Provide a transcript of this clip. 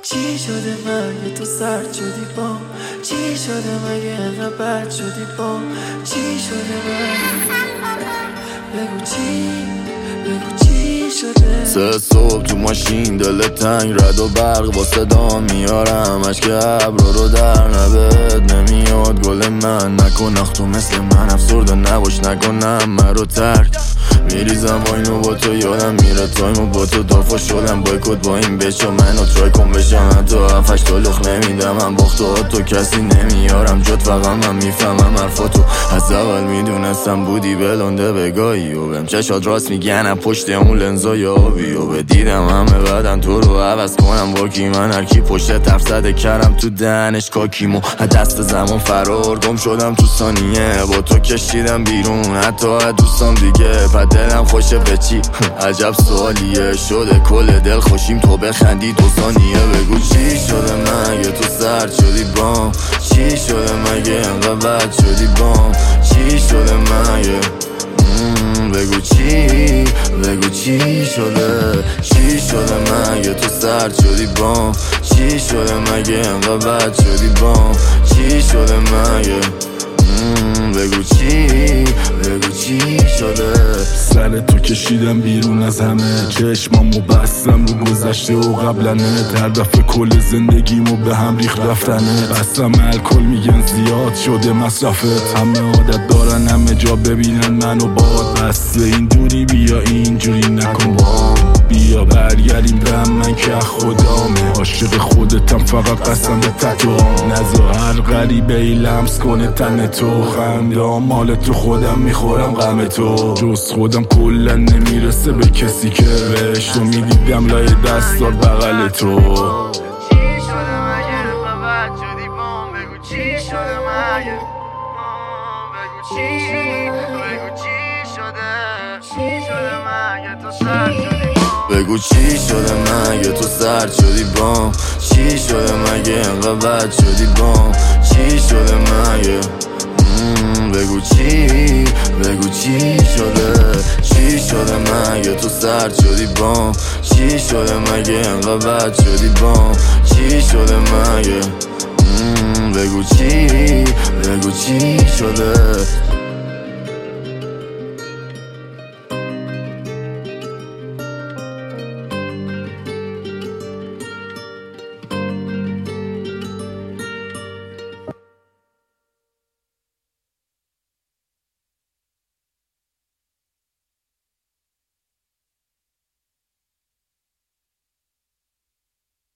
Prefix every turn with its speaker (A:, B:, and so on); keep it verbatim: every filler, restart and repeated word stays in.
A: چی شده مگه تو سرد شدی با چی شده مگه انقدر بد شدی با چی شده مگه بگو چی بگو چی شده.
B: سه صبح تو ماشین دل تنگ رد و برق با صدا میارم اشک ابرو رو در نبد نمیاد گل من نکن اخ تو مثل من افسرده نباش نکنم من رو ترک میریزم با اینو با تو یادم میره تایمو با تو دافا شدم بایکوت با این بچه منو ترای کن بشم حتی هفتش تا لخ نمیدم من باختو تو کسی نمیارم جد فقط من میفهمم حرفاتو از اول میدونستم بودی بلنده بگاهی و بهم چشات راست میگنم پشت اون لنزای آبی و بدیدم همه بعدن تو رو عوض کنم با کی من هرکی پشت طرف زده کردم تو دهنش کاکیمو دست زمان فرار گم شدم تو ثانیه با تو کشیدم بیرون حتی از دوستام دیگه پا دلم خوشه به چی عجب سوالیه شده کل دل خوشیم تو بخندی دو ثانیه بگو چی شده مگه تو سرد شدی بام چی شده مگه انقدر بد شدی بام چی شده مگه بگو چی بگو چی شده چی شده مگه تو سرد شدی بام چی شده مگه انقدر بد شدی بام چی شده مگه بگو چی بگو چی شده.
C: سر تو کشیدم بیرون از همه چشمامو بستم رو گذشته و قبلنه در دفعه کل زندگیمو به هم ریخت رفتنه بستم الکل میگن زیاد شده مصرفت همه عادت دارن همه جا ببینن منو باد بس اینجوری بیا اینجوری نکن با بیا برگردیم به من که خدامه عاشق خودتم فقط قسم به تتوام نذار هر غریبه ای لمس کنه تن تو خندام مال تو خودم میخورم غم تو جز خودم کلا نمیرسه به کسی که بهش تو میدیدم لای دستات بغل تو.
A: چی شده مگه بد شدی بام بگو چی شده مگه بگو چی بگو چی شده چی شده مگه تو سرد شدی
B: بگو چی شده مگه تو سرد شدی بام چی شده مگه انقدر بد شدی بام چی شده مگه بگو چی بگو چی شده چی شده مگه تو سرد شدی بام چی شده مگه انقدر بد شدی بام چی شده مگه بگو چی بگو چی شده.